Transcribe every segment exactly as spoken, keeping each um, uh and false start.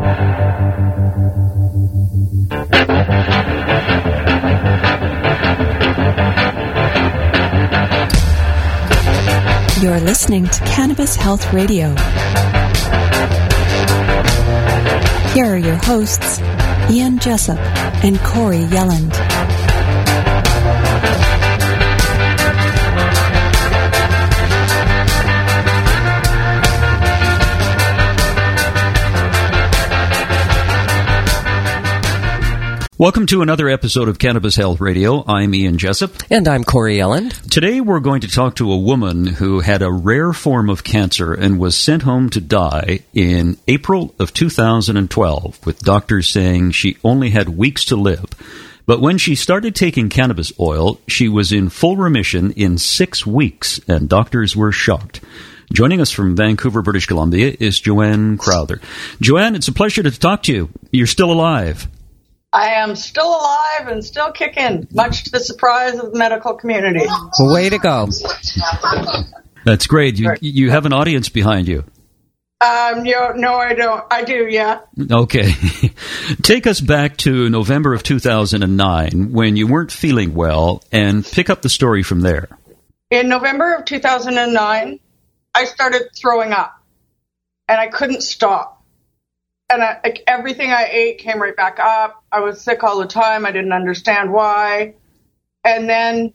You're listening to Cannabis Health Radio. Here are your hosts, Ian Jessup and Corey Yelland. Welcome to another episode of Cannabis Health Radio. I'm Ian Jessup. And I'm Corey Yelland. Today we're going to talk to a woman who had a rare form of cancer and was sent home to die in April of two thousand twelve, with doctors saying she only had weeks to live. But when she started taking cannabis oil, she was in full remission in six weeks, and doctors were shocked. Joining us from Vancouver, British Columbia, is Joanne Crowther. Joanne, it's a pleasure to talk to you. You're still alive. I am still alive and still kicking, much to the surprise of the medical community. Well, way to go. That's great. You, you have an audience behind you. Um, no, no, I don't. I do, yeah. Okay. Take us back to November of two thousand nine when you weren't feeling well, and pick up the story from there. In November of two thousand nine, I started throwing up, and I couldn't stop. And I, like, everything I ate came right back up. I was sick all the time. I didn't understand why. And then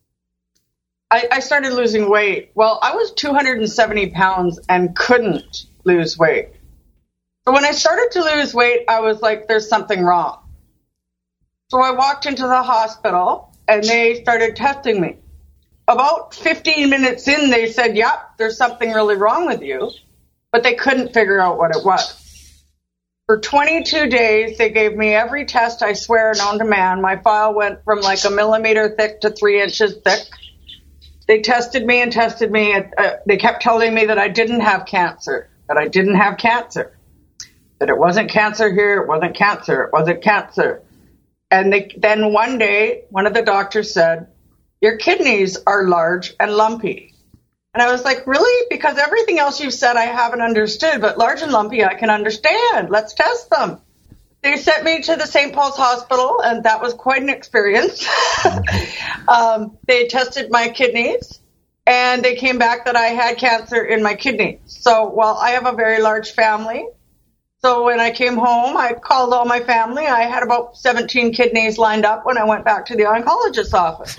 I, I started losing weight. Well, I was two hundred seventy pounds and couldn't lose weight. So when I started to lose weight, I was like, there's something wrong. So I walked into the hospital and they started testing me. About fifteen minutes in, they said, yep, there's something really wrong with you. But they couldn't figure out what it was. For twenty-two days, they gave me every test, I swear, known to man. My file went from like a millimeter thick to three inches thick. They tested me and tested me. Uh, they kept telling me that I didn't have cancer, that I didn't have cancer, that it wasn't cancer here, it wasn't cancer, it wasn't cancer. And they, then one day, one of the doctors said, your kidneys are large and lumpy. And I was like, really? Because everything else you've said I haven't understood, but large and lumpy I can understand. Let's test them. They sent me to the Saint Paul's Hospital, and that was quite an experience. um, they tested my kidneys, and they came back that I had cancer in my kidneys. So, well, I have a very large family. So when I came home, I called all my family. I had about seventeen kidneys lined up when I went back to the oncologist's office.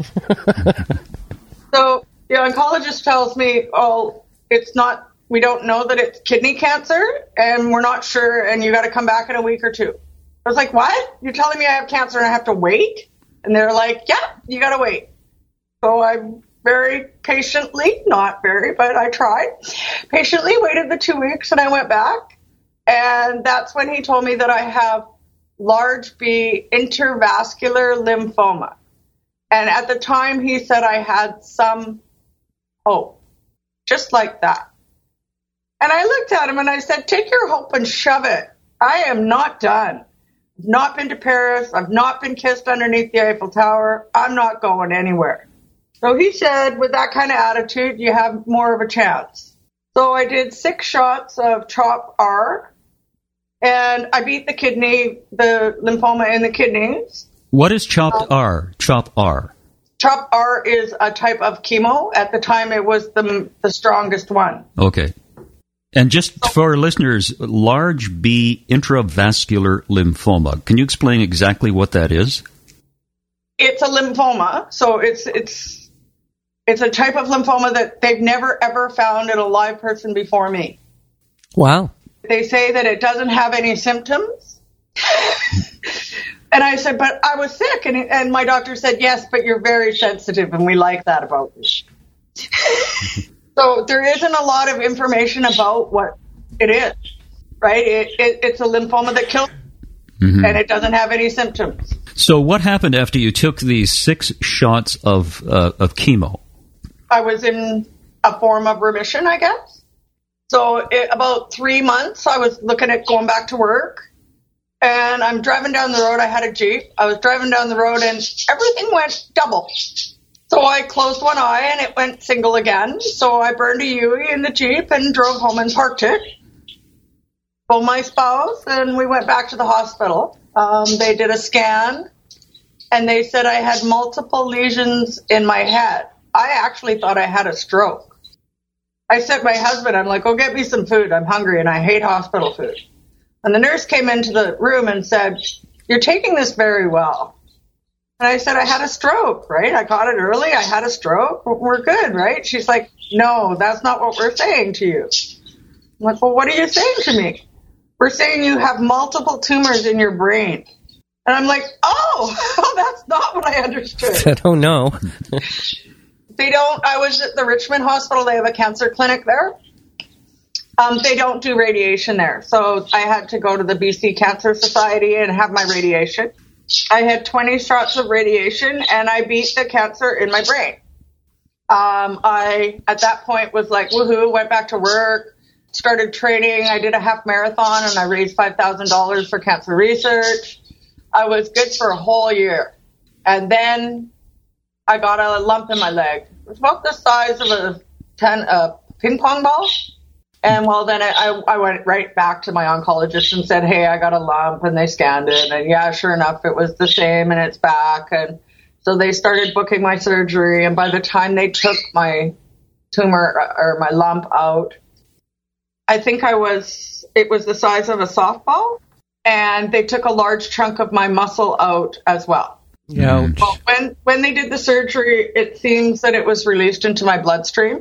So the oncologist tells me, oh, it's not, we don't know that it's kidney cancer, and we're not sure, and you got to come back in a week or two. I was like, what? You're telling me I have cancer and I have to wait? And they're like, yeah, you got to wait. So I very patiently, not very, but I tried, patiently waited the two weeks, and I went back, and that's when he told me that I have large B intravascular lymphoma. And at the time, he said I had some hope, just like that. And I looked at him and I said, take your hope and shove it. I am not done. I've not been to Paris. I've not been kissed underneath the Eiffel Tower. I'm not going anywhere. So he said, with that kind of attitude, you have more of a chance. So I did six shots of CHOP R, and I beat the kidney, the lymphoma in the kidneys. What is CHOP R? CHOP R. CHOP R is a type of chemo. At the time, it was the the strongest one. Okay. And just for our listeners, large B intravascular lymphoma. Can you explain exactly what that is? It's a lymphoma. So it's it's it's a type of lymphoma that they've never, ever found in a live person before me. Wow. They say that it doesn't have any symptoms. And I said, but I was sick. And, and my doctor said, yes, but you're very sensitive, and we like that about you. So there isn't a lot of information about what it is, right? It, it, it's a lymphoma that kills, mm-hmm. and it doesn't have any symptoms. So what happened after you took these six shots of uh, of chemo? I was in a form of remission, I guess. So it, about three months, I was looking at going back to work. And I'm driving down the road. I had a Jeep. I was driving down the road, and everything went double. So I closed one eye, and it went single again. So I burned a U E in the Jeep and drove home and parked it. Well, my spouse, and we went back to the hospital. Um, they did a scan, and they said I had multiple lesions in my head. I actually thought I had a stroke. I said to my husband, I'm like, go get me some food. I'm hungry, and I hate hospital food. And the nurse came into the room and said, you're taking this very well. And I said, I had a stroke, right? I got it early. I had a stroke. We're good, right? She's like, no, that's not what we're saying to you. I'm like, well, what are you saying to me? We're saying you have multiple tumors in your brain. And I'm like, oh, that's not what I understood. Said, oh, no. They don't, I was at the Richmond Hospital. They have a cancer clinic there. Um, they don't do radiation there. So I had to go to the B C Cancer Society and have my radiation. I had twenty shots of radiation, and I beat the cancer in my brain. Um, I, at that point, was like, woohoo, went back to work, started training. I did a half marathon, and I raised five thousand dollars for cancer research. I was good for a whole year. And then I got a lump in my leg. It was about the size of a ten, uh, ping pong ball. And well, then I, I went right back to my oncologist and said, hey, I got a lump, and they scanned it. And yeah, sure enough, it was the same, and it's back. And so they started booking my surgery. And by the time they took my tumor or my lump out, I think I was, it was the size of a softball. And they took a large chunk of my muscle out as well. Yeah. Well, when, when they did the surgery, it seems that it was released into my bloodstream.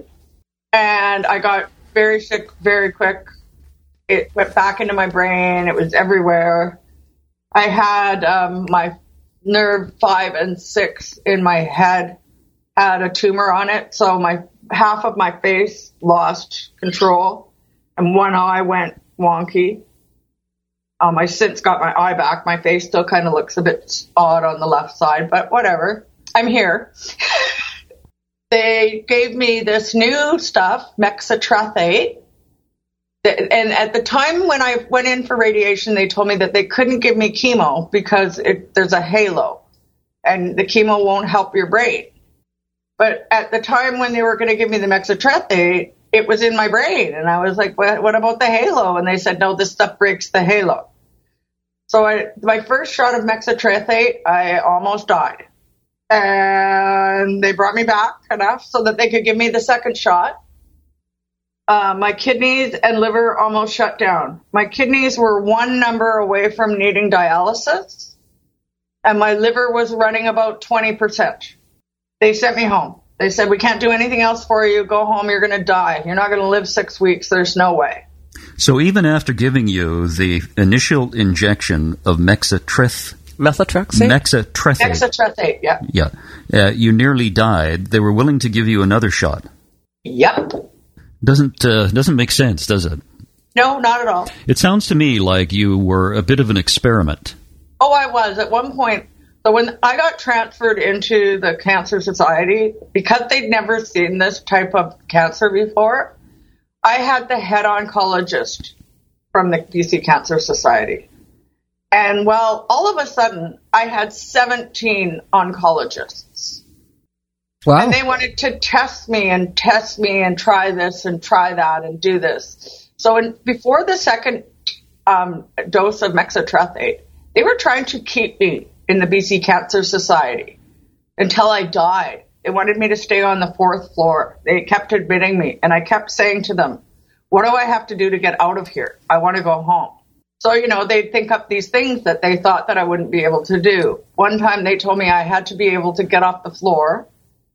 And I got very sick very quick. It went back into my brain. It was everywhere. I had um, my nerve five and six in my head had a tumor on it. So my half of my face lost control and one eye went wonky. Um, I since got my eye back. My face still kind of looks a bit odd on the left side, but whatever. I'm here. They gave me this new stuff, methotrexate. And at the time when I went in for radiation, they told me that they couldn't give me chemo because it, there's a halo and the chemo won't help your brain. But at the time when they were going to give me the methotrexate, it was in my brain. And I was like, what, what about the halo? And they said, no, this stuff breaks the halo. So I, my first shot of methotrexate, I almost died. And they brought me back enough so that they could give me the second shot. Uh, my kidneys and liver almost shut down. My kidneys were one number away from needing dialysis, and my liver was running about twenty percent. They sent me home. They said, we can't do anything else for you. Go home. You're going to die. You're not going to live six weeks. There's no way. So even after giving you the initial injection of methotrexate, Methotrexate? Methotrexate. Methotrexate, yeah. Yeah. Uh, you nearly died. They were willing to give you another shot. Yep. Doesn't uh, doesn't make sense, does it? No, not at all. It sounds to me like you were a bit of an experiment. Oh, I was. At one point, so when I got transferred into the Cancer Society, because they'd never seen this type of cancer before, I had the head oncologist from the B C Cancer Society. And, well, all of a sudden, I had seventeen oncologists. Wow. And they wanted to test me and test me and try this and try that and do this. So in, before the second um, dose of methotrexate, they were trying to keep me in the B C Cancer Society until I died. They wanted me to stay on the fourth floor. They kept admitting me. And I kept saying to them, what do I have to do to get out of here? I want to go home. So, you know, they'd think up these things that they thought that I wouldn't be able to do. One time they told me I had to be able to get off the floor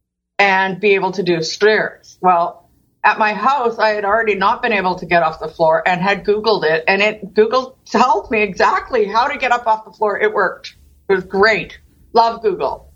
and be able to do stairs. Well, at my house, I had already not been able to get off the floor and had Googled it. And it Google told me exactly how to get up off the floor. It worked. It was great. Love Google.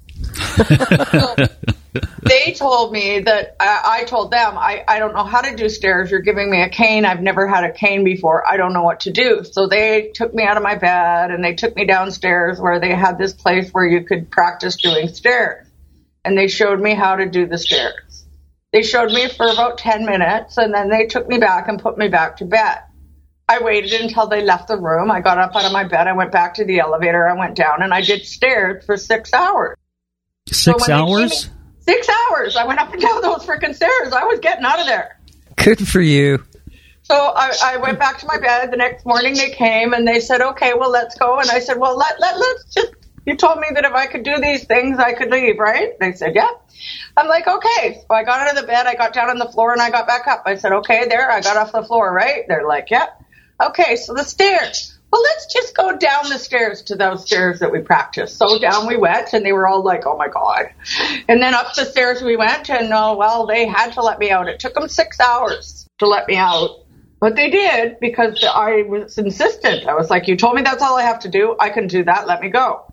So they told me that I, I told them, I, I don't know how to do stairs. You're giving me a cane. I've never had a cane before. I don't know what to do. So they took me out of my bed and they took me downstairs where they had this place where you could practice doing stairs. And they showed me how to do the stairs. They showed me for about ten minutes and then they took me back and put me back to bed. I waited until they left the room. I got up out of my bed. I went back to the elevator. I went down and I did stairs for six hours. Six so hours? Six hours. I went up and down those freaking stairs. I was getting out of there. Good for you. So I, I went back to my bed. The next morning they came and they said, okay, well, let's go. And I said, well, let, let, let's just, you told me that if I could do these things, I could leave, right? They said, yeah. I'm like, okay. So I got out of the bed. I got down on the floor and I got back up. I said, okay, there. I got off the floor, right? They're like, yeah. Okay, so the stairs. Well, let's just go down the stairs to those stairs that we practiced. So down we went, and they were all like, oh, my God. And then up the stairs we went, and, oh, well, they had to let me out. It took them six hours to let me out. But they did because I was insistent. I was like, you told me that's all I have to do. I can do that. Let me go.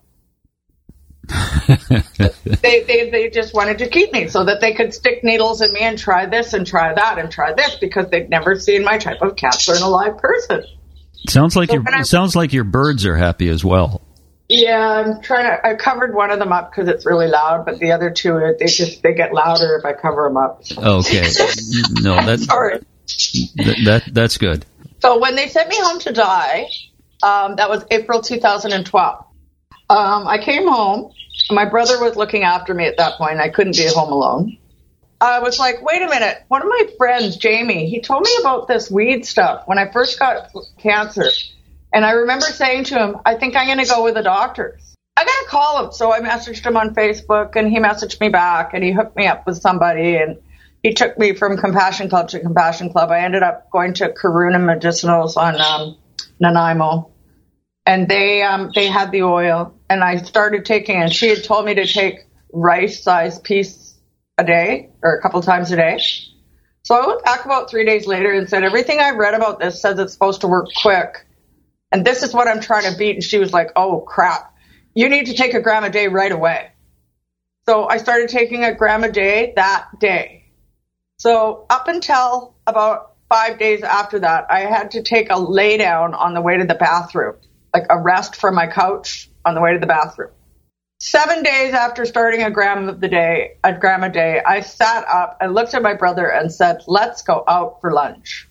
they, they they just wanted to keep me so that they could stick needles in me and try this and try that and try this because they'd never seen my type of cancer in a live person. Sounds like so your I, sounds like your birds are happy as well. Yeah, I'm trying to. I covered one of them up because it's really loud, but the other two, they just they get louder if I cover them up. Okay, no, that's sorry. That, that that's good. So when they sent me home to die, um, that was April two thousand twelve. Um, I came home. My brother was looking after me at that point. I couldn't be home alone. I was like, wait a minute. One of my friends, Jamie, he told me about this weed stuff when I first got cancer. And I remember saying to him, I think I'm going to go with the doctors. I got to call him. So I messaged him on Facebook, and he messaged me back, and he hooked me up with somebody, and he took me from Compassion Club to Compassion Club. I ended up going to Karuna Medicinals on um, Nanaimo, and they um, they had the oil, and I started taking it. And she had told me to take rice-sized piece a day or a couple times a day. So I went back about three days later and said, everything I've read about this says it's supposed to work quick. And this is what I'm trying to beat. And she was like, oh, crap. You need to take a gram a day right away. So I started taking a gram a day that day. So up until about five days after that, I had to take a lay down on the way to the bathroom, like a rest from my couch on the way to the bathroom. Seven days after starting a gram of the day, a gram a day, I sat up and looked at my brother and said, let's go out for lunch.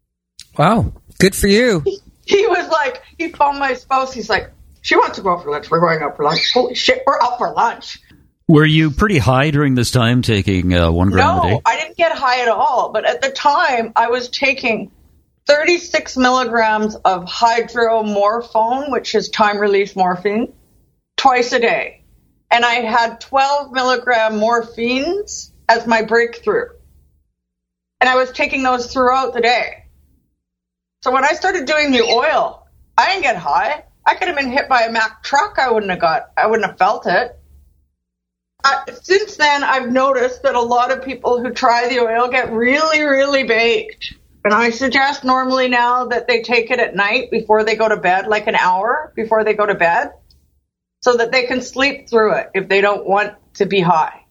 Wow. Good for you. He, he was like, he phoned my spouse. He's like, she wants to go out for lunch. We're going out for lunch. Holy shit, we're out for lunch. Were you pretty high during this time, taking uh, one gram no, a day? No, I didn't get high at all. But at the time, I was taking thirty-six milligrams of hydromorphone, which is time-release morphine, twice a day. And I had twelve milligram morphines as my breakthrough. And I was taking those throughout the day. So when I started doing the oil, I didn't get high. I could have been hit by a Mack truck. I wouldn't have got, I wouldn't have felt it. Uh, since then, I've noticed that a lot of people who try the oil get really, really baked. And I suggest normally now that they take it at night before they go to bed, like an hour before they go to bed, so that they can sleep through it if they don't want to be high.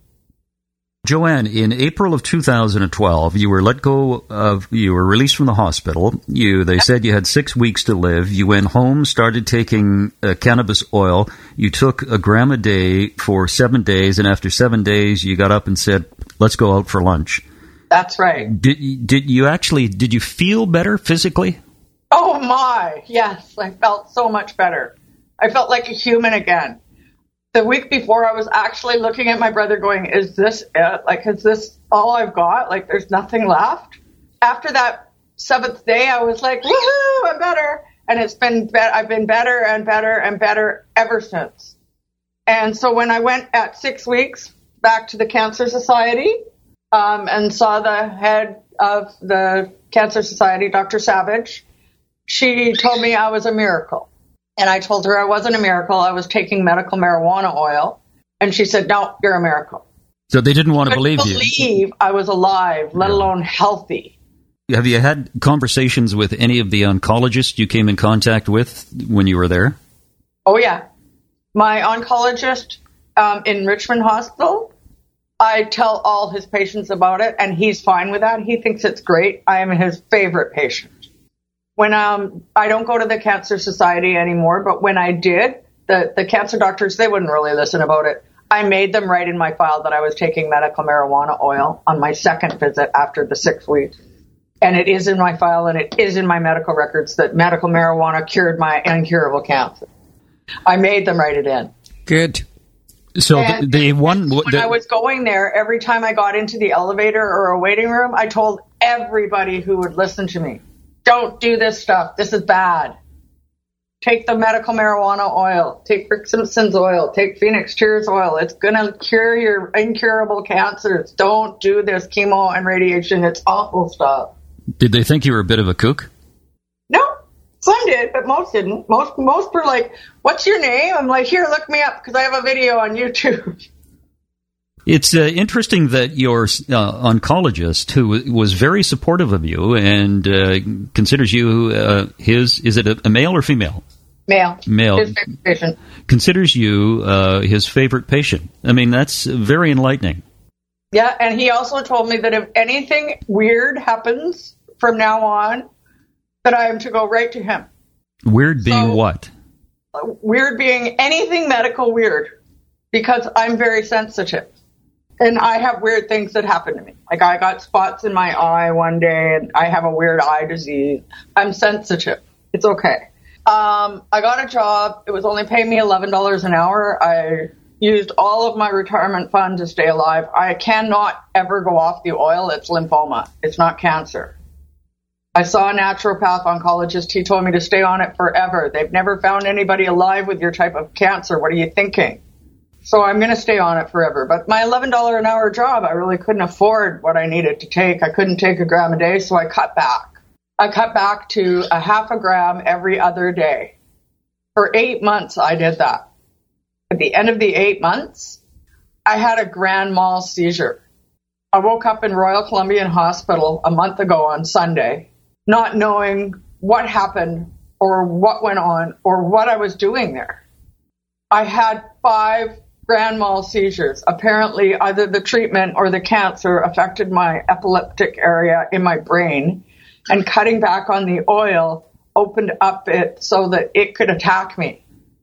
Joanne, in April of two thousand twelve, you were let go of, you were released from the hospital. You, they said you had six weeks to live. You went home, started taking uh, cannabis oil. You took a gram a day for seven days, and after seven days, you got up and said, let's go out for lunch. That's right. Did, did you actually, did you feel better physically? Oh my, yes, I felt so much better. I felt like a human again. The week before, I was actually looking at my brother going, is this it? Like, is this all I've got? Like, there's nothing left? After that seventh day, I was like, woohoo, I'm better. And it's been, be- I've been better and better and better ever since. And so when I went at six weeks back to the Cancer Society um, and saw the head of the Cancer Society, Doctor Savage, she told me I was a miracle. And I told her I wasn't a miracle. I was taking medical marijuana oil. And she said, no, you're a miracle. So they didn't want to believe you. believe I was alive, let Yeah. alone healthy. Have you had conversations with any of the oncologists you came in contact with when you were there? Oh, yeah. My oncologist um, in Richmond Hospital, I tell all his patients about it, and he's fine with that. He thinks it's great. I am his favorite patient. When um, I don't go to the Cancer Society anymore, but when I did, the, the cancer doctors, they wouldn't really listen about it. I made them write in my file that I was taking medical marijuana oil on my second visit after the six weeks. And it is in my file, and it is in my medical records that medical marijuana cured my incurable cancer. I made them write it in. Good. So And the, the one... when the, I was going there, every time I got into the elevator or a waiting room, I told everybody who would listen to me, don't do this stuff. This is bad. Take the medical marijuana oil. Take Rick Simpson's oil. Take Phoenix Tears oil. It's going to cure your incurable cancers. Don't do this chemo and radiation. It's awful stuff. Did they think you were a bit of a kook? No. Some did, but most didn't. Most most were like, what's your name? I'm like, here, look me up because I have a video on YouTube. It's uh, interesting that your uh, oncologist, who was very supportive of you and uh, considers you uh, his, is it a, a male or female? Male. Male. His favorite patient. Considers you uh, his favorite patient. I mean, that's very enlightening. Yeah, and he also told me that if anything weird happens from now on, that I am to go right to him. Weird being so, what? Weird being anything medical weird, because I'm very sensitive. And I have weird things that happen to me. Like I got spots in my eye one day and I have a weird eye disease. I'm sensitive. It's okay. Um, I got a job. It was only paying me eleven dollars an hour. I used all of my retirement fund to stay alive. I cannot ever go off the oil. It's lymphoma. It's not cancer. I saw a naturopath oncologist. He told me to stay on it forever. They've never found anybody alive with your type of cancer. What are you thinking? So I'm going to stay on it forever. But my eleven dollars an hour job, I really couldn't afford what I needed to take. I couldn't take a gram a day, so I cut back. I cut back to a half a gram every other day. For eight months, I did that. At the end of the eight months, I had a grand mal seizure. I woke up in Royal Columbian Hospital a month ago on Sunday, not knowing what happened or what went on or what I was doing there. I had five grand mal seizures. Apparently, either the treatment or the cancer affected my epileptic area in my brain, and cutting back on the oil opened up it so that it could attack me.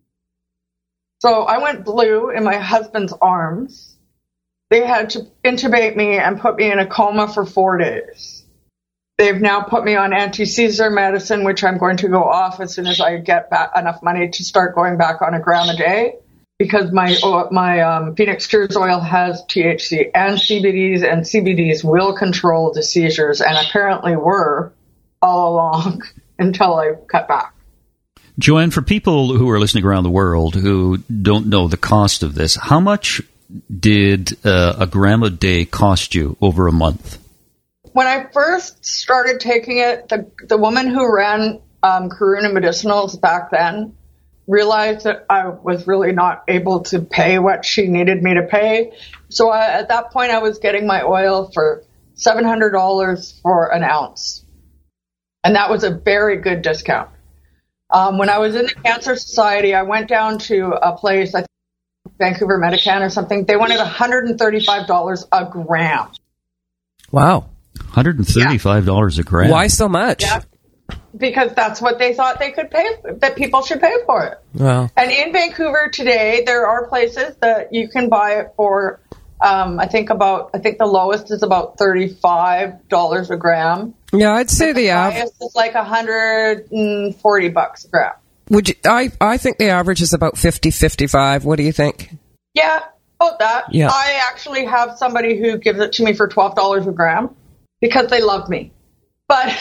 So I went blue in my husband's arms. They had to intubate me and put me in a coma for four days. They've now put me on anti-seizure medicine, which I'm going to go off as soon as I get back enough money to start going back on a gram a day. Because my my um, Phoenix Tears oil has T H C and C B Ds, and C B Ds will control the seizures, and apparently were all along until I cut back. Joanne, for people who are listening around the world who don't know the cost of this, how much did uh, a gram a day cost you over a month? When I first started taking it, the the woman who ran um, Karuna Medicinals back then realized that I was really not able to pay what she needed me to pay. So I, at that point, I was getting my oil for seven hundred dollars for an ounce. And that was a very good discount. Um, when I was in the Cancer Society, I went down to a place, I think Vancouver Medican or something. They wanted one hundred thirty-five dollars a gram. Wow. one hundred thirty-five dollars yeah. a gram? Why so much? Yeah. Because that's what they thought they could pay, that people should pay for it. Wow. And in Vancouver today, there are places that you can buy it for, um, I think about, I think the lowest is about thirty-five dollars a gram. Yeah, I'd say the the highest average is like one hundred forty bucks a gram. Would you, I, I think the average is about fifty, fifty-five. What do you think? Yeah, about that. Yeah. I actually have somebody who gives it to me for twelve dollars a gram because they love me. But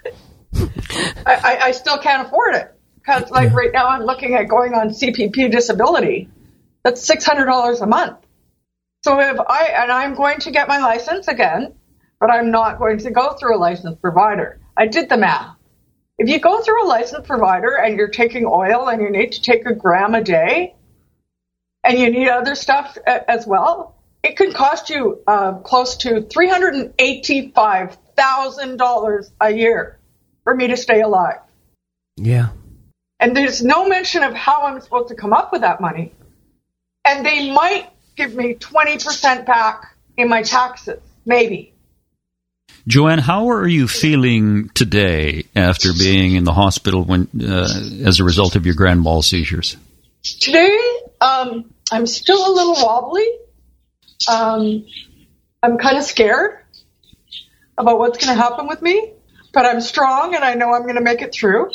I, I still can't afford it because, like, right now I'm looking at going on C P P disability. That's six hundred dollars a month. So if I, and I'm going to get my license again, but I'm not going to go through a licensed provider. I did the math. If you go through a licensed provider and you're taking oil and you need to take a gram a day and you need other stuff as well, it could cost you uh, close to three hundred eighty-five thousand dollars a year for me to stay alive. Yeah. And there's no mention of how I'm supposed to come up with that money. And they might give me twenty percent back in my taxes, maybe. Joanne, how are you feeling today after being in the hospital when, uh, as a result of your grand mal seizures? Today, um, I'm still a little wobbly. Um, I'm kind of scared about what's going to happen with me, but I'm strong and I know I'm going to make it through.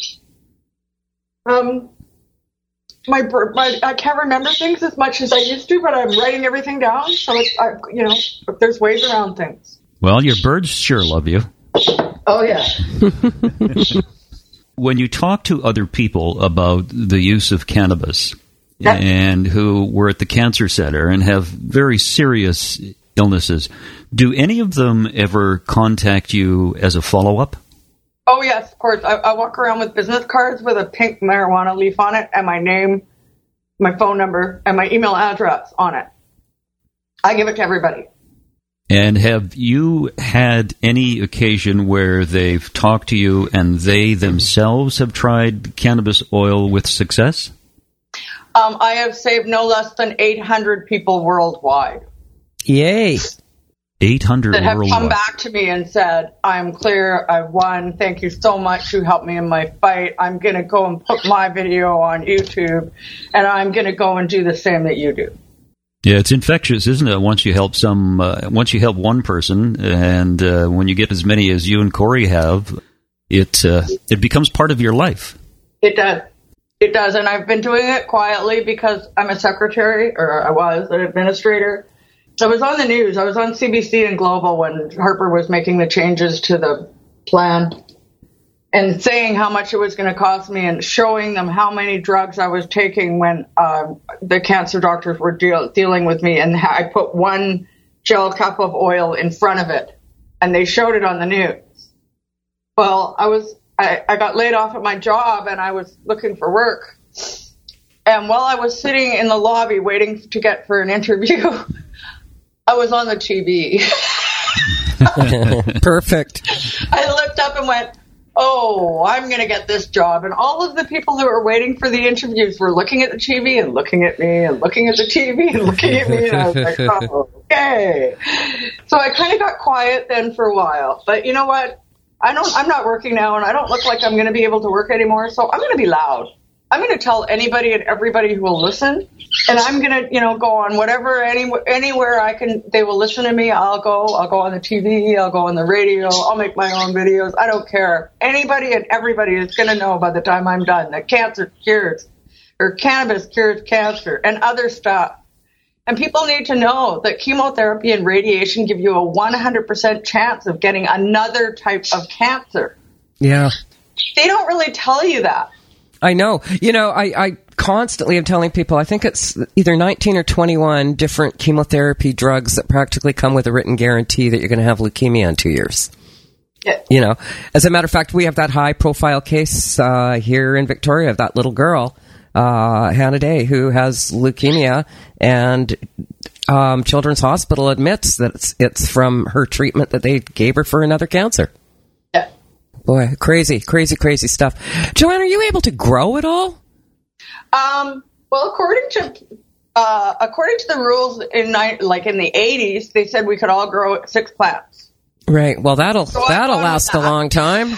Um, my, my I can't remember things as much as I used to, but I'm writing everything down, so it's, I, you know, there's ways around things. Well, your birds sure love you. Oh, yeah. When you talk to other people about the use of cannabis Yeah. and who were at the cancer center and have very serious illnesses, do any of them ever contact you as a follow-up? Oh, yes, of course. I, I walk around with business cards with a pink marijuana leaf on it and my name, my phone number, and my email address on it. I give it to everybody. And have you had any occasion where they've talked to you and they themselves have tried cannabis oil with success? Um, I have saved no less than eight hundred people worldwide. Yay. eight hundred That have worldwide. come back to me and said, I'm clear, I've won, thank you so much, you helped me in my fight. I'm going to go and put my video on YouTube, and I'm going to go and do the same that you do. Yeah, it's infectious, isn't it? Once you help some, uh, once you help one person, and uh, when you get as many as you and Corey have, it uh, it becomes part of your life. It does. It does, and I've been doing it quietly because I'm a secretary, or I was an administrator. I was on the news. I was on C B C and Global when Harper was making the changes to the plan and saying how much it was going to cost me and showing them how many drugs I was taking when um, the cancer doctors were deal- dealing with me. And I put one gel cup of oil in front of it, and they showed it on the news. Well, I was I, I got laid off at my job, and I was looking for work. And while I was sitting in the lobby waiting to get for an interview, I was on the T V. Perfect. I looked up and went, oh, I'm going to get this job. And all of the people who were waiting for the interviews were looking at the T V and looking at me and looking at the T V and looking at me. And I was like, oh, okay. So I kind of got quiet then for a while. But you know what? I don't, I'm not working now, and I don't look like I'm going to be able to work anymore. So I'm going to be loud. I'm going to tell anybody and everybody who will listen, and I'm going to, you know, go on whatever, any, anywhere I can, they will listen to me. I'll go, I'll go on the T V, I'll go on the radio, I'll make my own videos. I don't care. Anybody and everybody is going to know by the time I'm done that cancer cures, or cannabis cures cancer and other stuff. And people need to know that chemotherapy and radiation give you a one hundred percent chance of getting another type of cancer. Yeah. They don't really tell you that. I know. You know, I, I constantly am telling people, I think it's either nineteen or twenty-one different chemotherapy drugs that practically come with a written guarantee that you're going to have leukemia in two years. Yeah. You know, as a matter of fact, we have that high profile case uh, here in Victoria of that little girl, uh, Hannah Day, who has leukemia, and um, Children's Hospital admits that it's, it's from her treatment that they gave her for another cancer. Yeah. Boy, crazy, crazy, crazy stuff. Joanne, are you able to grow at all? Um, well, according to uh, according to the rules in ni- like in the eighties, they said we could all grow six plants. Right. Well, that'll So that'll I'm last that. a long time.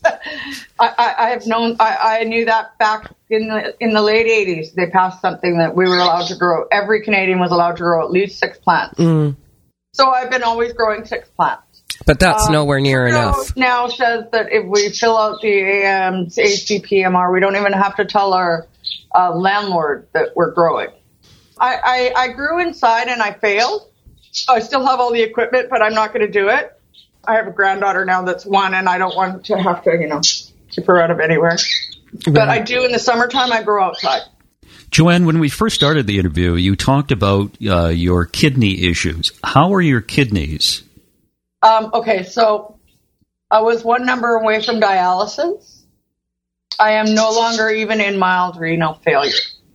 I, I, I have known. I, I knew that back in the in the late eighties. They passed something that we were allowed to grow. Every Canadian was allowed to grow at least six plants. Mm. So I've been always growing six plants. But that's Um, nowhere near Trudeau enough. Now says that if we fill out the A M H C P M R, we don't even have to tell our uh, landlord that we're growing. I, I, I grew inside and I failed. I still have all the equipment, but I'm not going to do it. I have a granddaughter now that's one, and I don't want to have to, you know, keep her out of anywhere. But I do in the summertime. I grow outside. Joanne, when we first started the interview, you talked about uh, your kidney issues. How are your kidneys? Um, okay, so I was one number away from dialysis. I am no longer even in mild renal failure.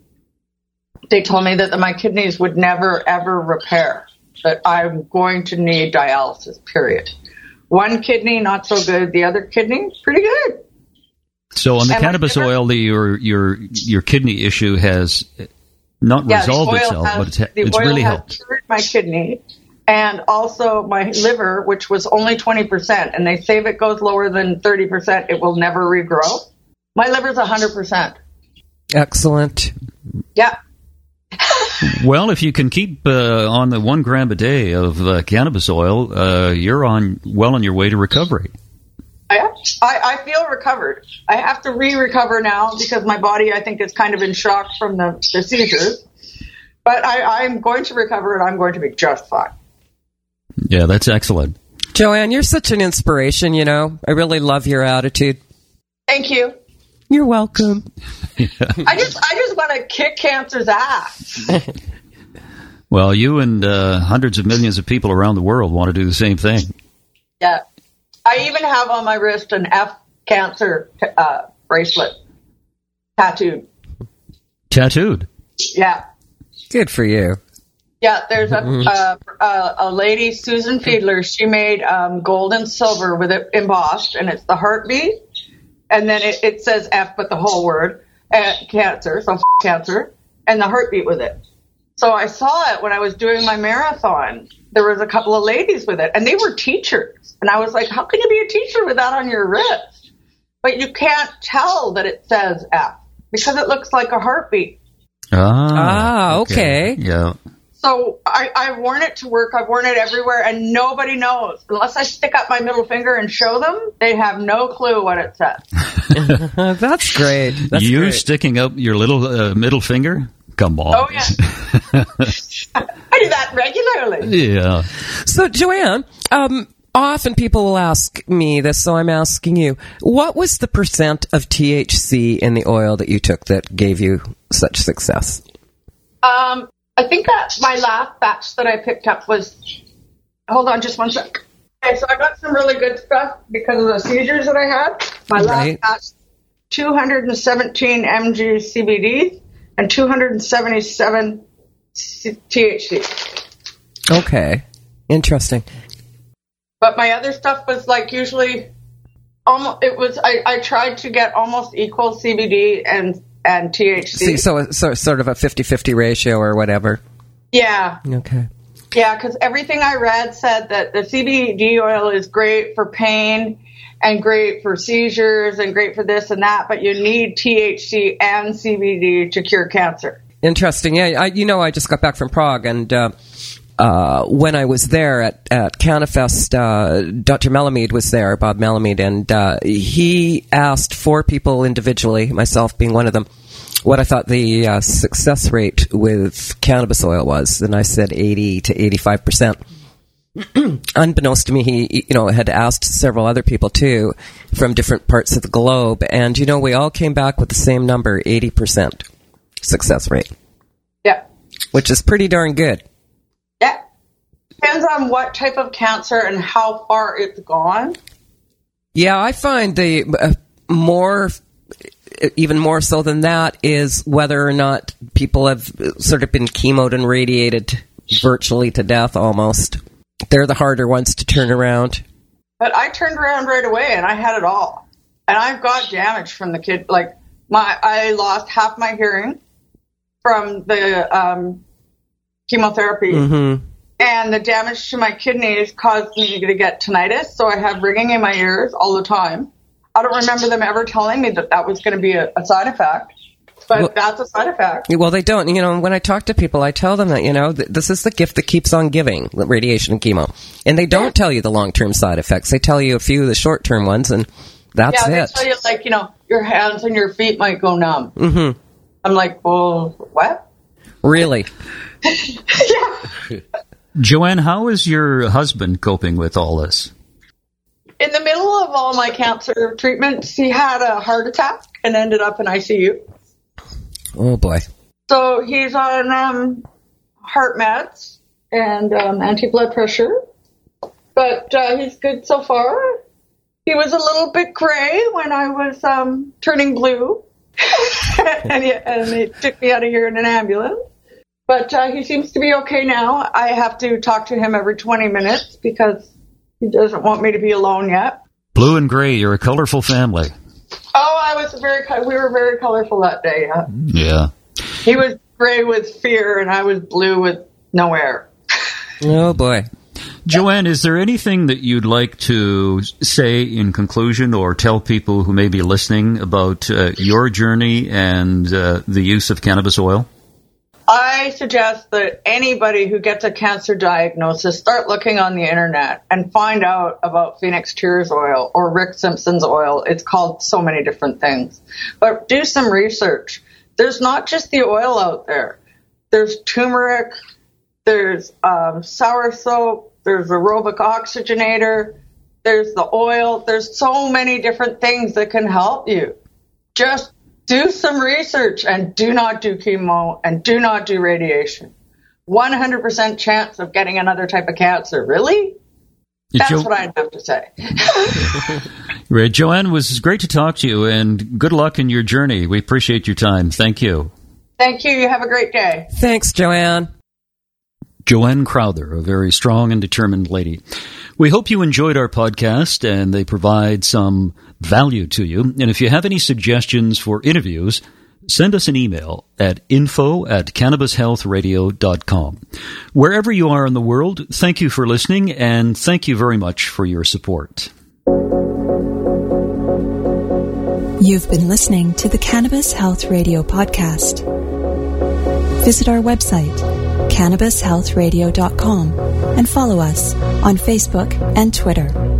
They told me that my kidneys would never, ever repair, that I'm going to need dialysis, period. One kidney, not so good. The other kidney, pretty good. So on the And my cannabis liver- oil, the, your your your kidney issue has not Yeah, resolved the oil itself, has- but it's, ha- the it's oil really has helped. cured my kidney. And also my liver, which was only twenty percent, and they say if it goes lower than thirty percent, it will never regrow. My liver's one hundred percent. Excellent. Yeah. Well, if you can keep uh, on the one gram a day of uh, cannabis oil, uh, you're on well on your way to recovery. I, I, I feel recovered. I have to re-recover now because my body, I think, is kind of in shock from the, the seizures. But I, I'm going to recover, and I'm going to be just fine. Yeah, that's excellent. Joanne, you're such an inspiration, you know. I really love your attitude. Thank you. You're welcome. I just I just want to kick cancer's ass. Well, you and uh, hundreds of millions of people around the world want to do the same thing. Yeah. I even have on my wrist an F cancer uh, bracelet tattooed. Tattooed? Yeah. Good for you. Yeah, there's a a, a, a lady, Susan Fiedler. She made um, gold and silver with it embossed, and it's the heartbeat. And then it, it says F, but the whole word, uh, cancer, so f- cancer, and the heartbeat with it. So I saw it when I was doing my marathon. There was a couple of ladies with it, and they were teachers. And I was like, how can you be a teacher with that on your wrist? But you can't tell that it says F because it looks like a heartbeat. Ah, Ah, okay. Yeah. So I, I've worn it to work. I've worn it everywhere, and nobody knows. Unless I stick up my middle finger and show them, they have no clue what it says. That's great. That's you great. sticking up your little uh, middle finger? Come on. Oh, yeah. I do that regularly. Yeah. So, Joanne, um, often people will ask me this, so I'm asking you, what was the percent of T H C in the oil that you took that gave you such success? Um, I think that my last batch that I picked up was, hold on just one sec. Okay, so I got some really good stuff because of the seizures that I had. My Right. last batch, two hundred seventeen milligrams C B D and two hundred seventy-seven T H C. Okay. Interesting. But my other stuff was like usually, almost, it was, I, I tried to get almost equal C B D and, and T H C. See, so, so sort of a fifty-fifty ratio or whatever. Yeah. Okay. Yeah, because everything I read said that the C B D oil is great for pain and great for seizures and great for this and that, but you need T H C and C B D to cure cancer. Interesting. Yeah, I, you know, I just got back from Prague, and uh, uh, when I was there at, at CannaFest, uh, Doctor Melamede was there, Bob Melamede, and uh, he asked four people individually, myself being one of them, what I thought the uh, success rate with cannabis oil was, and I said eighty to eighty-five percent. Unbeknownst to me, he, you know, had asked several other people too from different parts of the globe, and you know, we all came back with the same number, eighty percent success rate, Yeah. which is pretty darn good. Yeah. Depends on what type of cancer and how far it's gone. Yeah, I find the uh, more, even more so than that, is whether or not people have sort of been chemoed and radiated virtually to death almost. They're the harder ones to turn around. But I turned around right away and I had it all. And I've got damage from the kid. Like, my, I lost half my hearing from the um, chemotherapy. Mm-hmm. And the damage to my kidneys caused me to get tinnitus. So I have ringing in my ears all the time. I don't remember them ever telling me that that was going to be a, a side effect. But Well- that's a side effect. Well, they don't. You know, when I talk to people, I tell them that, you know, th- this is the gift that keeps on giving, the radiation and chemo. And they don't tell you the long-term side effects. They tell you a few of the short-term ones, and that's Yeah, they it. tell you, like, you know, your hands and your feet might go numb. Mm-hmm. I'm like, well, what? Really? Yeah. Joanne, how is your husband coping with all this? In the middle of all my cancer treatments, he had a heart attack and ended up in I C U. Oh, boy. So he's on um, heart meds and um, anti-blood pressure. But uh, he's good so far. He was a little bit gray when I was um, turning blue. and, he, and they took me out of here in an ambulance. But uh, he seems to be okay now. I have to talk to him every twenty minutes because he doesn't want me to be alone yet. Blue and gray, you're a colorful family. Oh, I was very, we were very colorful that day. Yeah. Yeah. He was gray with fear and I was blue with no air. Oh, boy. Joanne, is there anything that you'd like to say in conclusion or tell people who may be listening about uh, your journey and uh, the use of cannabis oil? I suggest that anybody who gets a cancer diagnosis start looking on the internet and find out about Phoenix Tears oil or Rick Simpson's oil. It's called so many different things. But do some research. There's not just the oil out there. There's turmeric, there's um, sour soap, there's aerobic oxygenator, there's the oil, there's so many different things that can help you. Just do some research and do not do chemo and do not do radiation. one hundred percent chance of getting another type of cancer. Really? That's jo- what I'd have to say. Right. Joanne, it was great to talk to you, and good luck in your journey. We appreciate your time. Thank you. Thank you. You have a great day. Thanks, Joanne. Joanne Crowther, a very strong and determined lady. We hope you enjoyed our podcast and they provide some value to you. And if you have any suggestions for interviews, send us an email at info at cannabis health radio dot com. Wherever you are in the world, thank you for listening, and thank you very much for your support. You've been listening to the Cannabis Health Radio podcast. Visit our website, cannabis health radio dot com, and follow us on Facebook and Twitter.